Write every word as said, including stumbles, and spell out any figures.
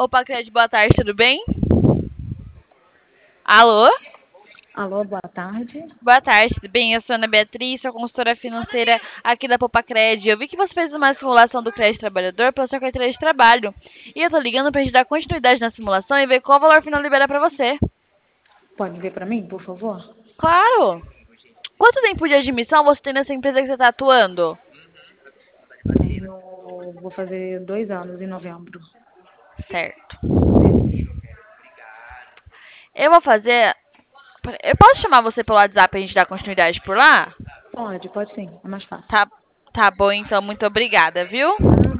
Opa, Cred, boa tarde, tudo bem? Alô? Alô, boa tarde. Boa tarde, tudo bem? Eu sou a Ana Beatriz, sou consultora financeira aqui da Popacred. Eu vi que você fez uma simulação do crédito trabalhador pela sua carteira de trabalho. E eu tô ligando pra gente dar continuidade na simulação e ver qual valor final libera pra você. Pode ver para mim, por favor? Claro! Quanto tempo de admissão você tem nessa empresa que você tá atuando? Tenho, vou fazer dois anos em novembro. Certo. Eu vou fazer... Eu posso chamar você pelo WhatsApp pra gente dar continuidade por lá? Pode, pode sim, é mais fácil. Tá, tá bom, então, muito obrigada, viu?